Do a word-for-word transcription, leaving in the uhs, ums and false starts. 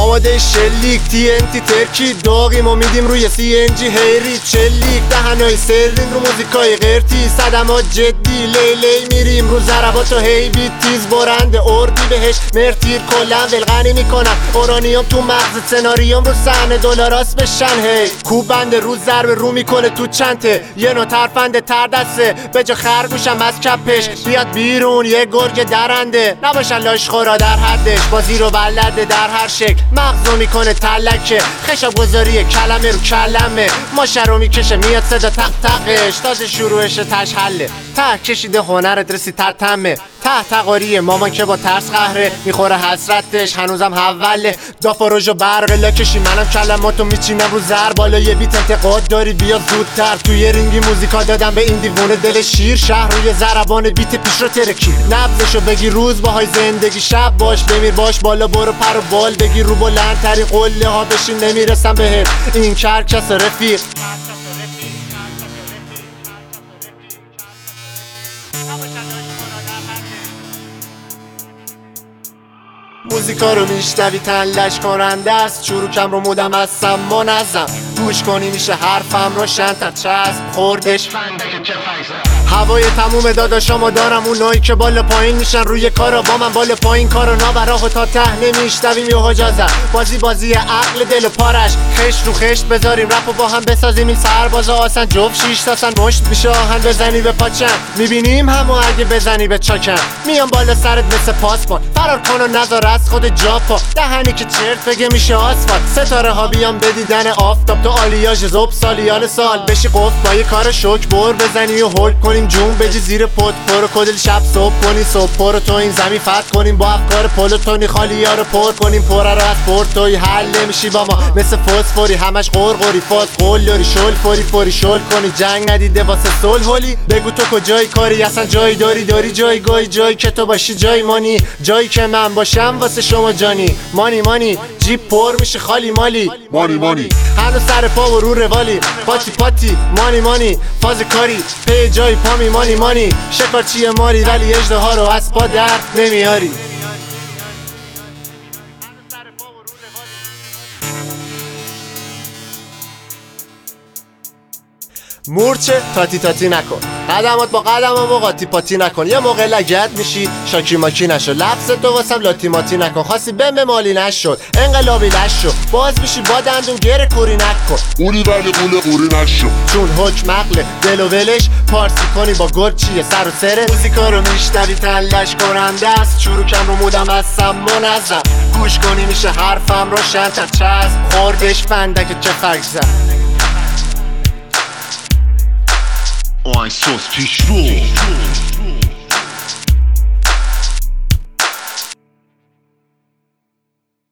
مواد شلیک تی ان تی ترکی داغیم و میدیم روی سی ان جی هیری چلیک دهنای سرین رو موزیکای غیرتی صدمات جدی لیلی میریم رو ضربات و هیبی تیز برنده اردی بهش مرتیر کلن ولغنی میکنم اورانیوم تو مغز سناریوم رو صحنه دلاراست بشن هی کوب بنده رو ضرب رو میکنه تو چنته یه نوع ترفنده تر دسته به جا خرگوشم از کپش بیاد بیرون یه گرگ درنده نباشن لاشخورا در حدش بازی رو بلده در هر شکل مغزو میکنه تلکه خشاب گذاری کلمه رو کلمه ماشه رو میکشه میاد صدا تق تقش تازه شروعش تش حله ته کشیده هنرت رسی ترتمه ته تقاری مامان که با ترس قهره میخوره حسرتش هنوزم حوله داف و رژ و برق لاکشی منم کلماتو میچینم رو زر بالا یه بیت انتقاد داری بیا زودتر توی رینگی موزیکا دادم به این دیوونه دل شیر شهر روی ضربان بیت پیش رو ترکی نبضشو بگی روز باهای زندگی شب باش بمیر باش بالا برو پر و بال بگی رو بلندتری قله ها بشین نمیرسم بهت این کرکس رفیق موزیکا رو میشنوی تنلش کننده است چروکم رو مودم از سما نزم گوش کنی میشه حرفم روشن تا چسب خوردش هوای تموم داداشامو دارم اونایی که بالا پایین میشن روی کارا با من بالا پایین کارو نابراه و تا ته نمیشتویم یه جازه بازی بازی عقل دل و پارش خشت رو خشت بذاریم رپ و با هم بسازیم این سربازا آسن جفت شیش تاسن مشت میشه آهن بزنی به پاچن میبینیم همو اگه بزنی به چاکن میام بالا سرت مثل پاسپورت فرار کن و نذار از خود جاپا دهنی که چرت بگه میشه آسفالت ستاره ها بیام به دیدن آفتاب تو آلیاژ زوب سالیان سال بشی قفل با یه کار شوک بر بزنی و هولد کنیم جون بجی زیر پت پرو کدل شب صبح کنی صبح پرو تو این زمین فتح کنیم با افکار پلوتونی خالی ها رو پر کنیم پره رو از پورتوی حل نمیشی با ما مثل فوسفوری همش قرقری فاز قلوری شل فوری فوری شل کنی جنگ ندیده واسه صلح هولی بگو تو کجای کاری اصلا جایی داری داری جایگاهی جایی که تو باشی جای مانی جایی که من باشم واسه شما جانی مانی مانی جیب پر میشه خالی مالی مانی مانی هنو سر پا و رو روالی پاتی پاتی مانی مانی فاز کاری پی جای پامی مانی مانی شکارچی ماری ولی اژدها رو از پا در نمیاری مورچه تاتی تاتی نکن قدمات با قدم و قاطی پاتی نکن یه موقع لگد میشی شاکی ماکی نشو لفظ تو واسم لاتی ماتی نکن خاصی بم به مالی نشد انقلابی نشو باز میشی با دندون گره کوری نکن قوری ولی قوله قوری نشو چون حکم عقل دل و ولش پارسی کنی با گرچیه سر و سره موزیکا رو میشنوی تنلش کننده است چروکم رو مودم از سما نزم گوش کنی میشه حرفم روشن تا چسب خوردش فندک چه فرق زد آی سوس پیش رو